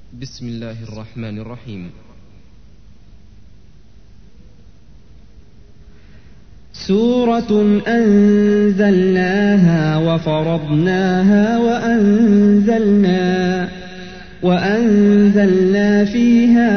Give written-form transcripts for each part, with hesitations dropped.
بسم الله الرحمن الرحيم. سورة أنزلناها وفرضناها وأنزلنا فيها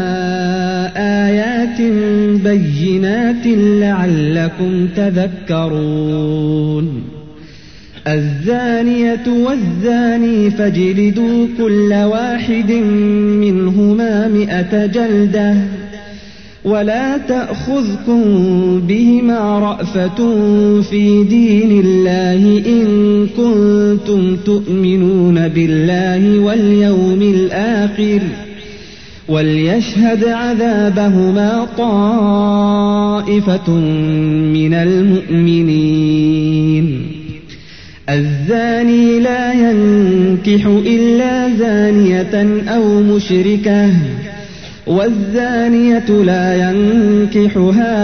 آيات بينات لعلكم تذكرون. الزانية والزاني فاجلدوا كل واحد منهما 100 جلدة ولا تأخذكم بهما رأفة في دين الله إن كنتم تؤمنون بالله واليوم الآخر وليشهد عذابهما طائفة من المؤمنين. الزاني لا ينكح إلا زانية أو مشركة والزانية لا ينكحها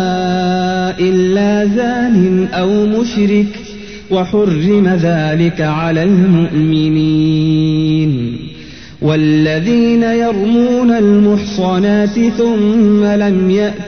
إلا زان أو مشرك وحرم ذلك على المؤمنين. والذين يرمون المحصنات ثم لم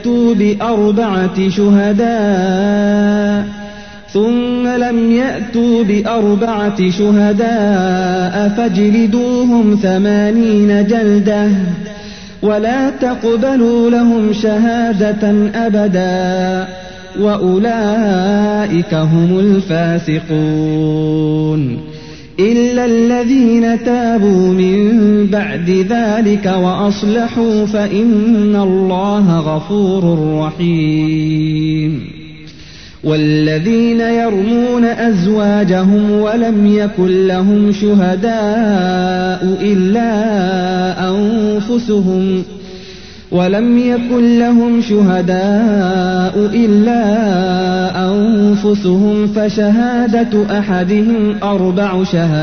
يأتوا بأربعة شهداء فاجلدوهم 80 جلدة ولا تقبلوا لهم شهادة أبدا وأولئك هم الفاسقون. إلا الذين تابوا من بعد ذلك وأصلحوا فإن الله غفور رحيم. والذين يرمون أزواجهم ولم يكن لهم شهداء إلا أنفسهم فشهادة أحدهم 4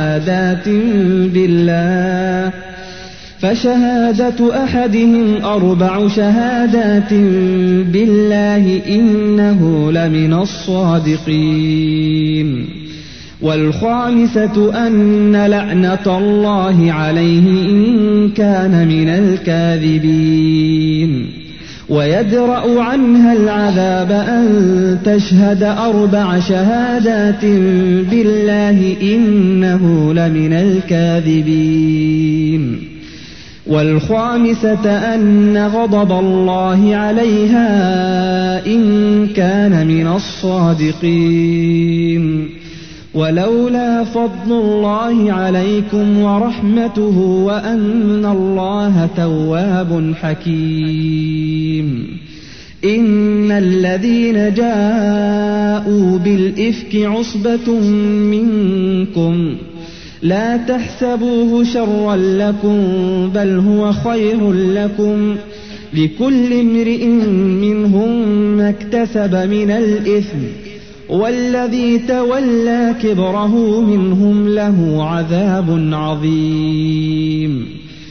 شهادات بالله إنه لمن الصادقين. والخامسة أن لعنة الله عليه إن كان من الكاذبين. ويدرأ عنها العذاب أن تشهد 4 شهادات بالله إنه لمن الكاذبين. والخامسة أن غضب الله عليها إن كان من الصادقين. ولولا فضل الله عليكم ورحمته وأن الله تواب حكيم. إن الذين جاءوا بالإفك عصبة منكم لا تحسبوه شرا لكم بل هو خير لكم لكل امرئ منهم ما اكتسب من الإثم والذي تولى كبره منهم له عذاب عظيم.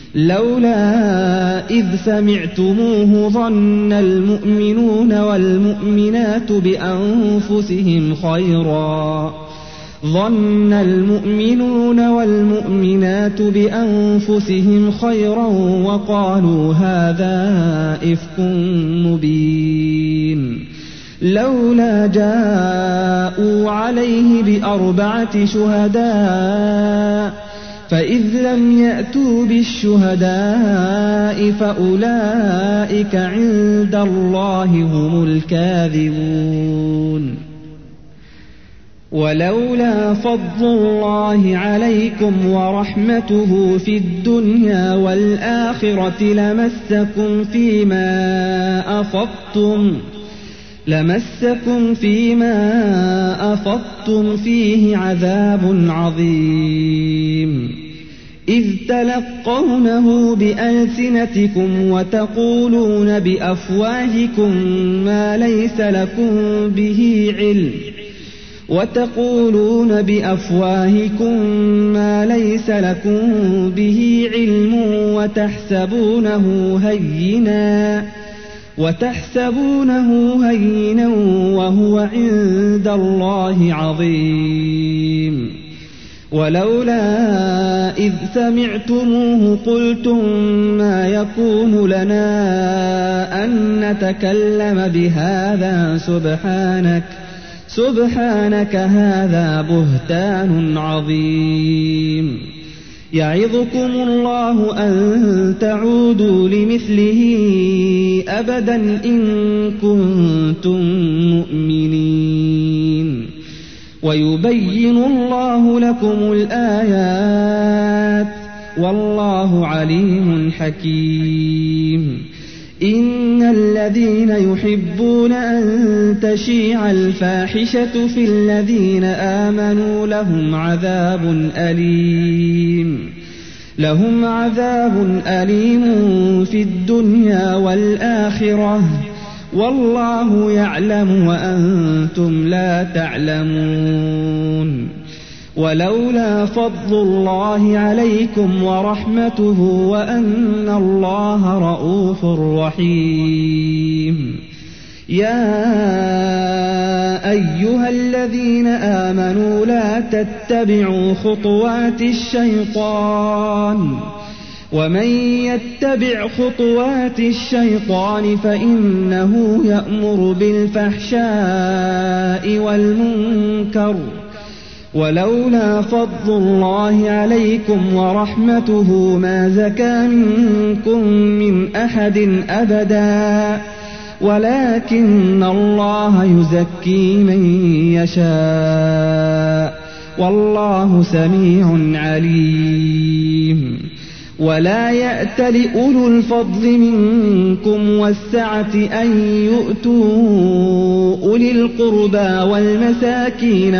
لولا إذ سمعتموه ظن المؤمنون والمؤمنات بأنفسهم خيرا وقالوا هذا إفك مبين. لولا جاءوا عليه ب4 شهداء فإذ لم يأتوا بالشهداء فأولئك عند الله هم الكاذبون. ولولا فضل الله عليكم ورحمته في الدنيا والآخرة لمسكم فيما أفضتم فيه عذاب عظيم. إذ تلقونه بألسنتكم وتقولون بأفواهكم ما ليس لكم به علم وتحسبونه هينا وهو عند الله عظيم. ولولا إذ سمعتموه قلتم ما يكون لنا أن نتكلم بهذا سبحانك هذا بهتان عظيم. يعظكم الله أن تعودوا لمثله أبدا إن كنتم مؤمنين. ويبين الله لكم الآيات والله عليم حكيم. إن الذين يحبون أن تشيع الفاحشة في الذين آمنوا لهم عذاب أليم في الدنيا والآخرة والله يعلم وأنتم لا تعلمون. ولولا فضل الله عليكم ورحمته وأن الله رءوف رحيم. يا أيها الذين آمنوا لا تتبعوا خطوات الشيطان ومن يتبع خطوات الشيطان فإنه يأمر بالفحشاء والمنكر. ولولا فضل الله عليكم ورحمته ما زكى منكم من أحد أبدا ولكن الله يزكي من يشاء والله سميع عليم. ولا يأتل أولو الفضل منكم والسعة أن يؤتوا أولي القربى والمساكين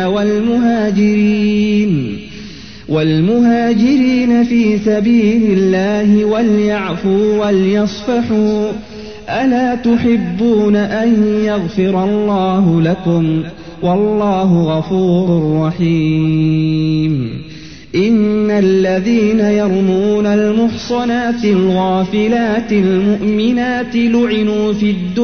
والمهاجرين في سبيل الله وليعفوا وليصفحوا ألا تحبون أن يغفر الله لكم والله غفور رحيم. إن الذين يرمون المحصنات الغافلات المؤمنات لعنوا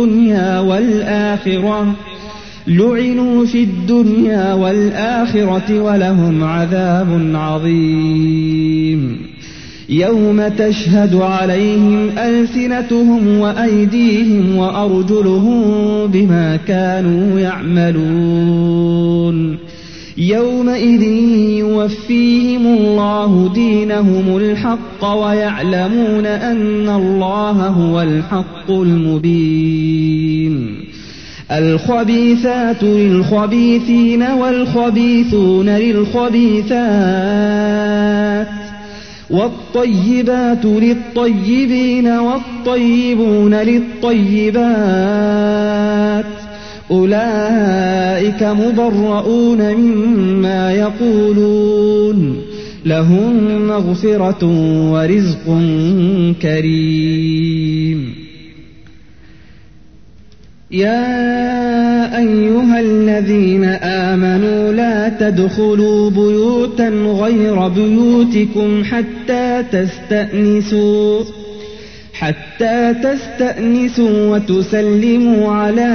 في الدنيا والآخرة ولهم عذاب عظيم. يوم تشهد عليهم ألسنتهم وأيديهم وأرجلهم بما كانوا يعملون. يومئذ يوفيهم الله دينهم الحق ويعلمون أن الله هو الحق المبين. الخبيثات للخبيثين والخبيثون للخبيثات والطيبات للطيبين والطيبون للطيبات أولئك مبرؤون مما يقولون لهم مغفرة ورزق كريم. يا أيها الذين آمنوا لا تدخلوا بيوتا غير بيوتكم حتى تستأنسوا وتسلموا على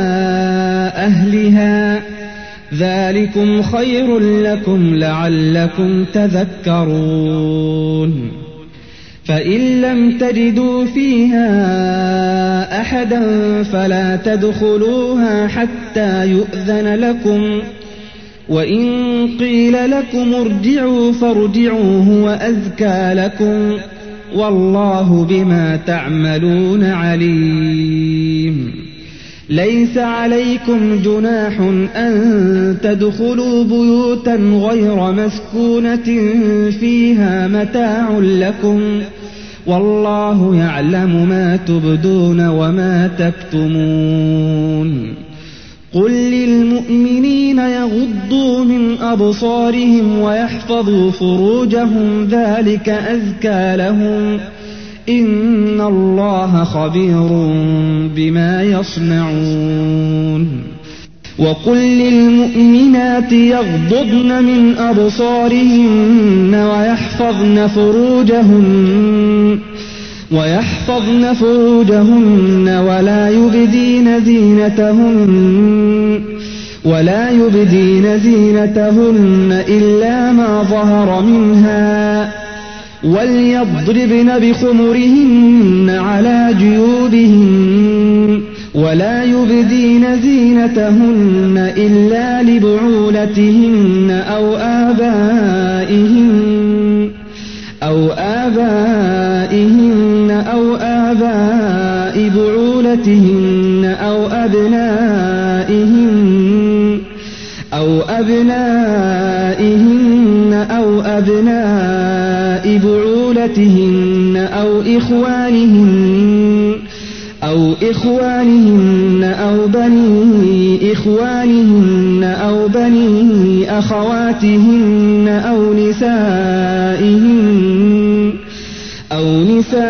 أهلها ذلكم خير لكم لعلكم تذكرون. فإن لم تجدوا فيها أحدا فلا تدخلوها حتى يؤذن لكم وإن قيل لكم ارجعوا فارجعوا هو أزكى لكم والله بما تعملون عليم. ليس عليكم جناح أن تدخلوا بيوتا غير مسكونة فيها متاع لكم والله يعلم ما تبدون وما تكتمون. قل للمؤمنين يغضوا من أبصارهم ويحفظوا فروجهم ذلك أزكى لهم إن الله خبير بما يصنعون. وقل للمؤمنات يغضضن من أبصارهن ويحفظن فروجهن ولا يبدين زينتهن ولا يبدين زينتهن إلا ما ظهر منها وليضربن بخمرهن على جيوبهن ولا يبدين زينتهن إلا لبعولتهن أو آبائهن أو آباء بعولتهن أو أبنائهن أو أبناء بعولتهن أو إخوانهن أو بني إخوانهن أو بني أخواتهن أو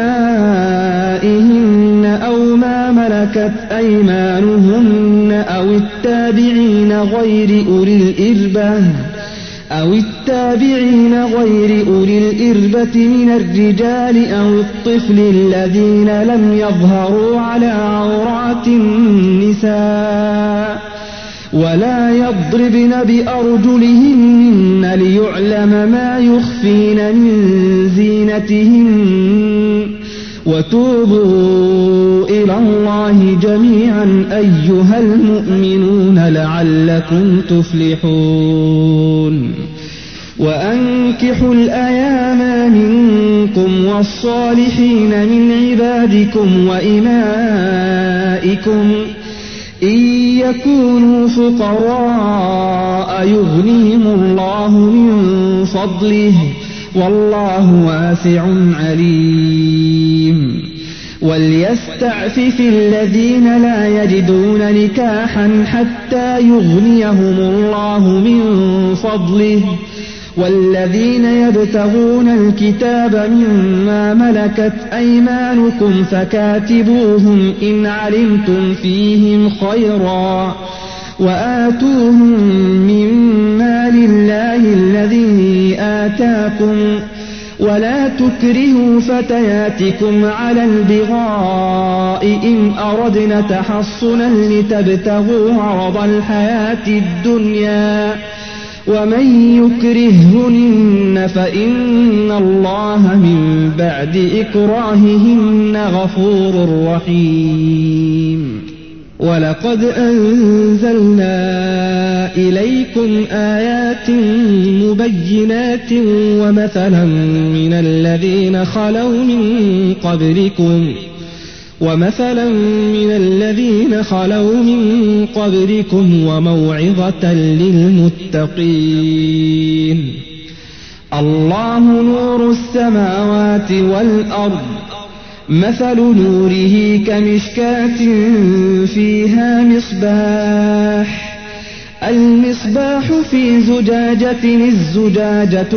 نسائهن أو ما ملكت أيمانهن أو التابعين غير أولي الإربة من الرجال أو الطفل الذين لم يظهروا على عورات النساء ولا يضربن بأرجلهن ليعلم ما يخفين من زينتهن وتوبوا إلى الله جميعا أيها المؤمنون لعلكم تفلحون وأنكحوا الأيام منكم والصالحين من عبادكم وإمائكم إن يكونوا فقراء يغنيهم الله من فضله والله واسع عليم وليستعفف الذين لا يجدون نكاحا حتى يغنيهم الله من فضله والذين يبتغون الكتاب مما ملكت أيمانكم فكاتبوهم إن علمتم فيهم خيرا وآتوهم من مال الله الذي آتاكم ولا تكرهوا فتياتكم على البغاء إن أردنا تحصنا لتبتغوا عرض الحياة الدنيا ومن يكرههن فإن الله من بعد إكراههن غفور رحيم ولقد أنزلنا إليكم آيات مبينات ومثلا من الذين خلوا من قبلكم وموعظة للمتقين الله نور السماوات والأرض مثل نوره كمشكاة فيها المصباح في زجاجة الزجاجة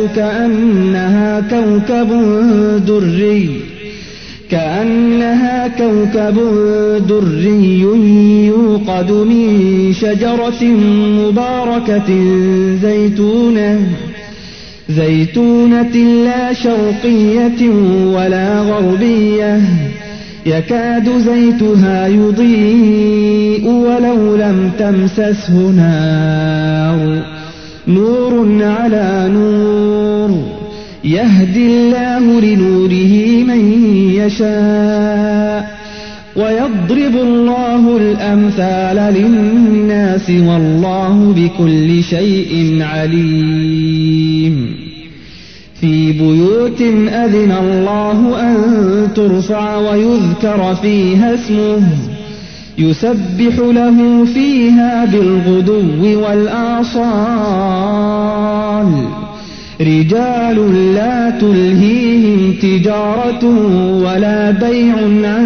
كأنها كوكب دري يوقد من شجرة مباركة زيتونة لا شرقية ولا غربية يكاد زيتها يضيء ولو لم تمسسه نار نور على نور يهدي الله لنوره من يشاء ويضرب الله الأمثال للناس والله بكل شيء عليم في بيوت أذن الله أن ترفع ويذكر فيها اسمه يسبح له فيها بالغدو والآصال رجال لا تلهيهم تجارة ولا بيع عن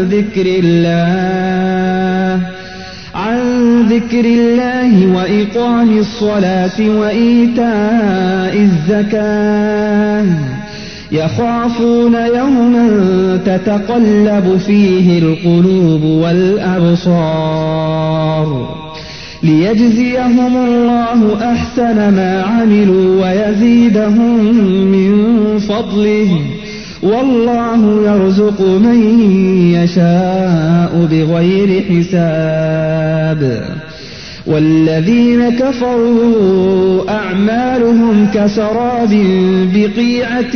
ذكر الله وإقام الصلاة وإيتاء الزكاة يخافون يوما تتقلب فيه القلوب والأبصار ليجزيهم الله أحسن ما عملوا ويزيدهم من فضله والله يرزق من يشاء بغير حساب والذين كفروا أعمالهم كسراب بقيعة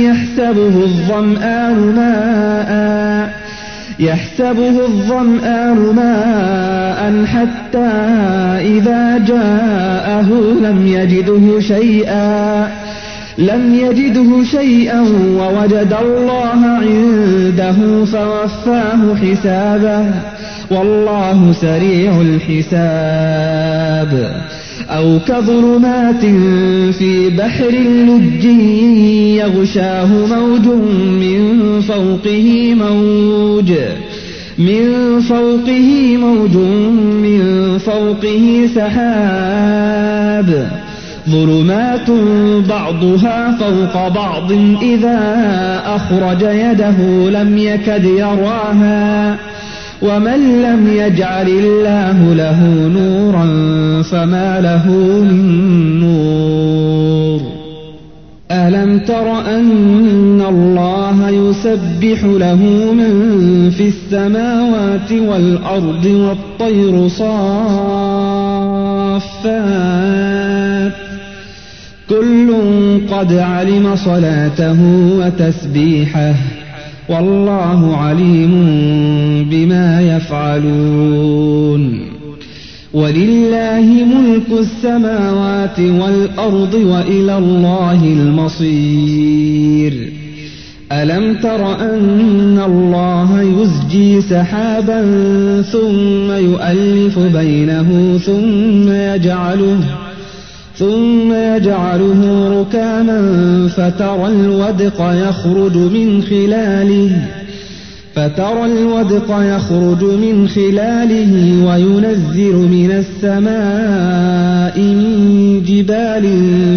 يحسبه الظمآن ماء حتى إذا جاءه لم يجده شيئا ووجد الله عنده فوفاه حسابه والله سريع الحساب. أو كظلمات في بحر لج يغشاه موج من فوقه سحاب ظلمات بعضها فوق بعض إذا أخرج يده لم يكد يراها ومن لم يجعل الله له نورا فما له من نور. ألم تر أن الله يسبح له من في السماوات والأرض والطير صافات كل قد علم صلاته وتسبيحه والله عليم بما يفعلون. ولله ملك السماوات والأرض وإلى الله المصير. ألم تر أن الله يزجي سحابا ثم يؤلف بينه ثم يجعله ركاما فترى الودق يخرج من خلاله وينزل من السماء من جبال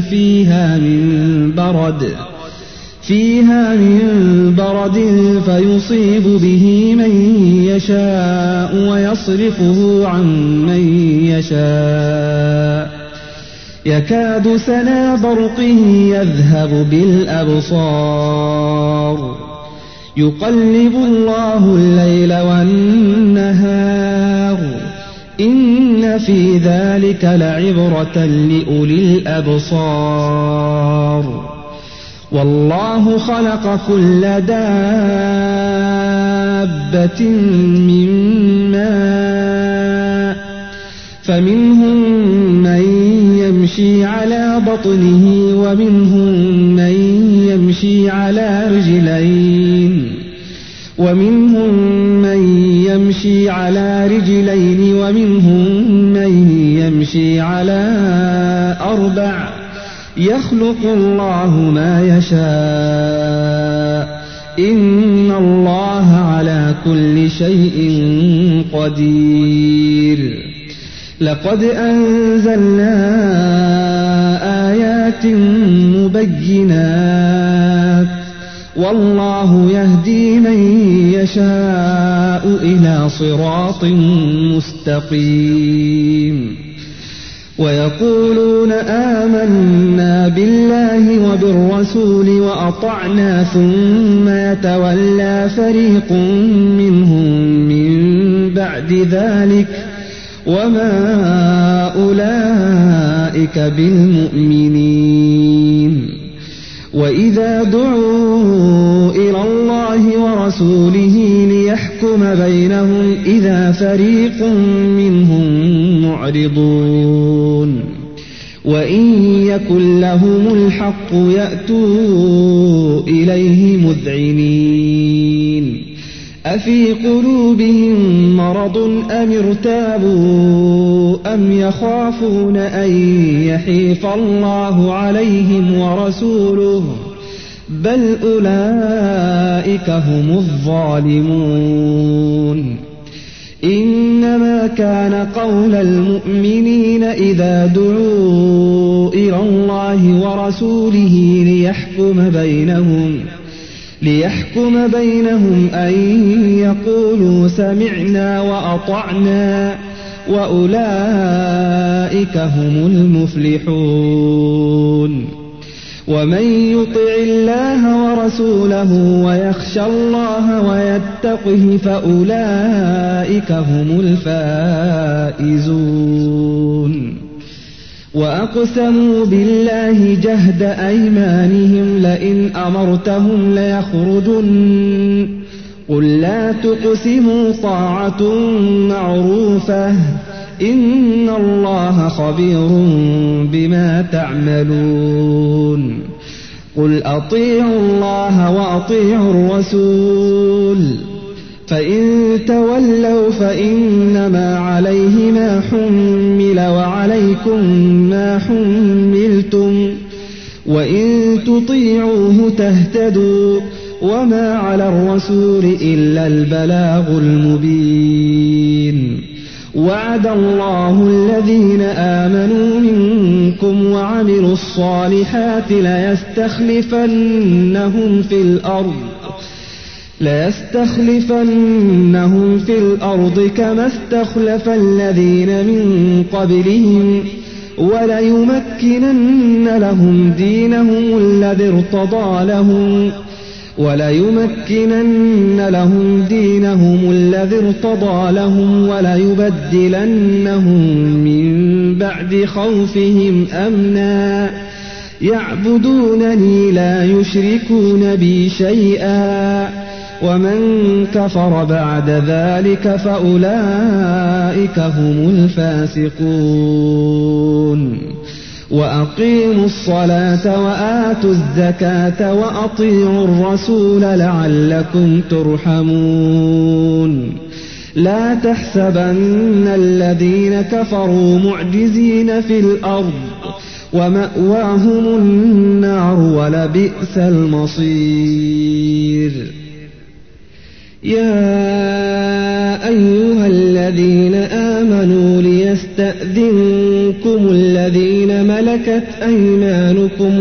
فيها من برد فيصيب به من يشاء ويصرفه عن من يشاء يكاد سنا برقه يذهب بالأبصار يقلب الله الليل والنهار إن في ذلك لعبرة لأولي الأبصار. والله خلق كل دابة من ماء فمنهم من يمشي على بطنه ومنهم من يمشي على رجلين ومنهم من يمشي على أربع يخلق الله ما يشاء إن الله على كل شيء قدير. لقد أنزلنا آيات مبينات والله يهدي من يشاء إلى صراط مستقيم. ويقولون آمنا بالله وبالرسول وأطعنا ثم يتولى فريق منهم من بعد ذلك وما أولئك بالمؤمنين. وإذا دعوا إلى الله ورسوله ليحكم بينهم إذا فريق منهم معرضون وإن يكن لهم الحق يأتوا إليه مذعنين. أفي قلوبهم مرض أم ارتابوا أم يخافون أن يحيف الله عليهم ورسوله بل أولئك هم الظالمون. إنما كان قول المؤمنين إذا دعوا إلى الله ورسوله ليحكم بينهم أن يقولوا سمعنا وأطعنا وأولئك هم المفلحون. ومن يطع الله ورسوله ويخشى الله ويتقه فأولئك هم الفائزون. وأقسموا بالله جهد أيمانهم لئن أمرتهم ليخرجن قل لا تقسموا طاعة معروفة إن الله خبير بما تعملون. قل أطيعوا الله وأطيعوا الرسول فإن تولوا فإنما عليه ما حمل وعليكم ما حملتم وإن تطيعوه تهتدوا وما على الرسول إلا البلاغ المبين. وعد الله الذين آمنوا منكم وعملوا الصالحات ليستخلفنهم في الأرض كما استخلف الذين من قبلهم وليمكنن لهم دينهم الذي ارتضى لهم وليبدلنهم من بعد خوفهم أمنا يعبدونني لا يشركون بي شيئا ومن كفر بعد ذلك فأولئك هم الفاسقون. وأقيموا الصلاة وآتوا الزكاة وأطيعوا الرسول لعلكم ترحمون. لا تحسبن الذين كفروا معجزين في الأرض ومأواهم النار ولبئس المصير. يا أيها الذين آمنوا ليستأذنكم الذين ملكت أيمانكم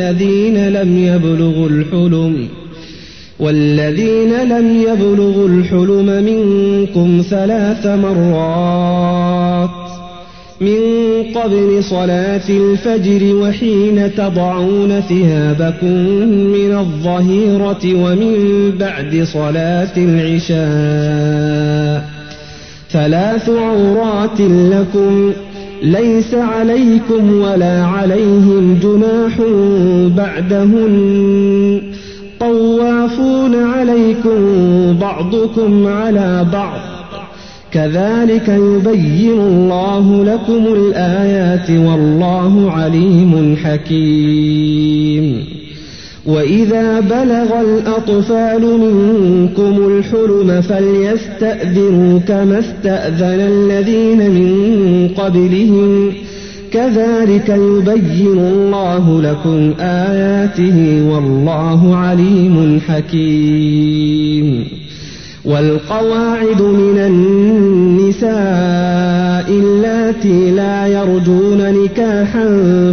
والذين لم يبلغوا الحلم منكم 3 مرات من قبل صلاة الفجر وحين تضعون ثيابكم من الظهيرة ومن بعد صلاة العشاء 3 عورات لكم ليس عليكم ولا عليهم جناح بعدهن طوافون عليكم بعضكم على بعض كذلك يبين الله لكم الآيات والله عليم حكيم. وإذا بلغ الأطفال منكم الحلم فليستأذنوا كما استأذن الذين من قبلهم كذلك يبين الله لكم آياته والله عليم حكيم. والقواعد من النساء اللاتي لا يرجون نكاحا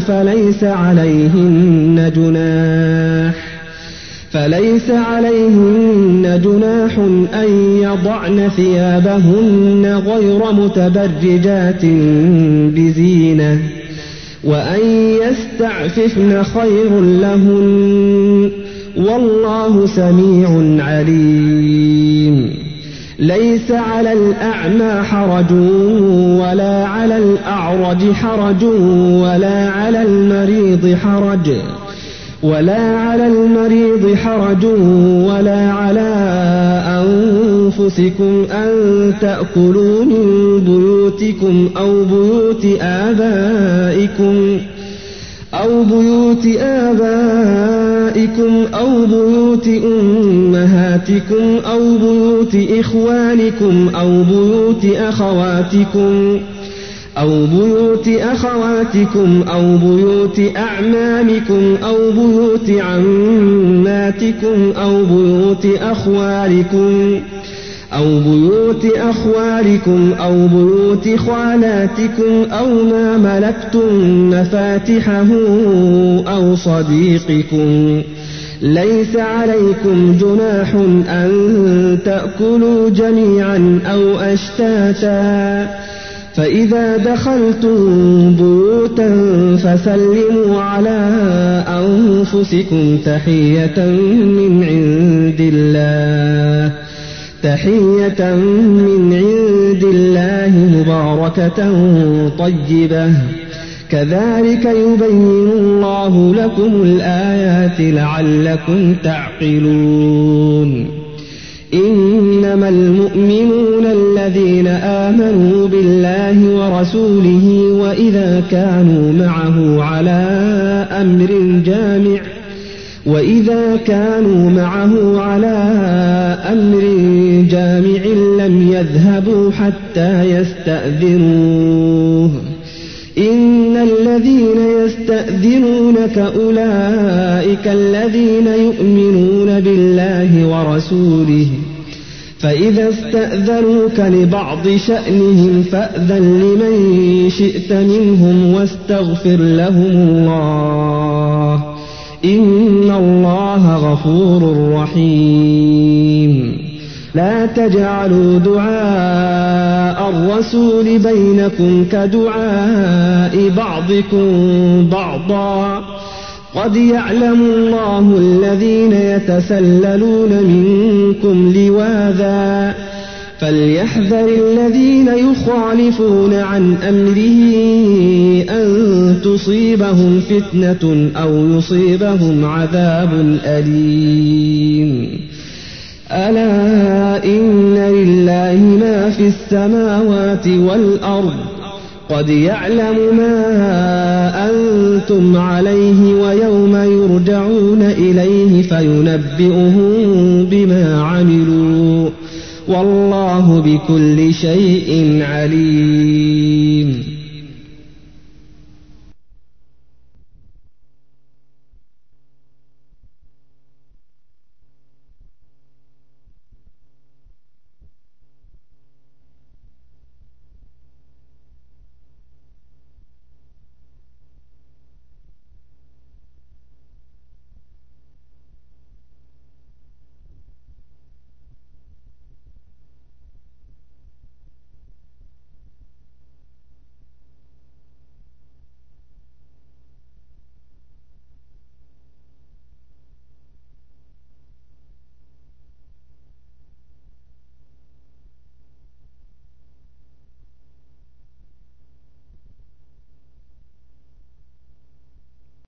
فليس عليهن جناح أن يضعن ثيابهن غير متبرجات بزينة وأن يستعففن خير لهن والله سميع عليم. ليس على الأعمى حرج ولا على الأعرج حرج ولا على المريض حرج ولا على أنفسكم أن تأكلوا من بيوتكم أو بيوت آبائكم أو بيوت أمهاتكم أو بيوت إخوانكم أو بيوت أخواتكم أو بيوت أعمامكم أو بيوت عماتكم أو بيوت أخوالكم أو بيوت خالاتكم أو ما ملكتم مفاتحه أو صديقكم. ليس عليكم جناح أن تأكلوا جميعا أو أشتاتا فإذا دخلتم بيوتا فسلموا على أنفسكم تحية من عند الله مباركة طيبة كذلك يبين الله لكم الآيات لعلكم تعقلون إنما المؤمنون الذين آمنوا بالله ورسوله وإذا كانوا معه على أمر جامع لم يذهبوا حتى يستأذنوه إن الذين يستأذنونك أولئك الذين يؤمنون بالله ورسوله فإذا استأذنوك لبعض شأنهم فأذن لمن شئت منهم واستغفر لهم الله إن الله غفور رحيم لا تجعلوا دعاء الرسول بينكم كدعاء بعضكم بعضا قد يعلم الله الذين يتسللون منكم لواذا فليحذر الذين يخالفون عن أمره أن تصيبهم فتنة أو يصيبهم عذاب أليم ألا إن لله ما في السماوات والأرض قد يعلم ما أنتم عليه ويوم يرجعون إليه فينبئهم بما عملوا والله بكل شيء عليم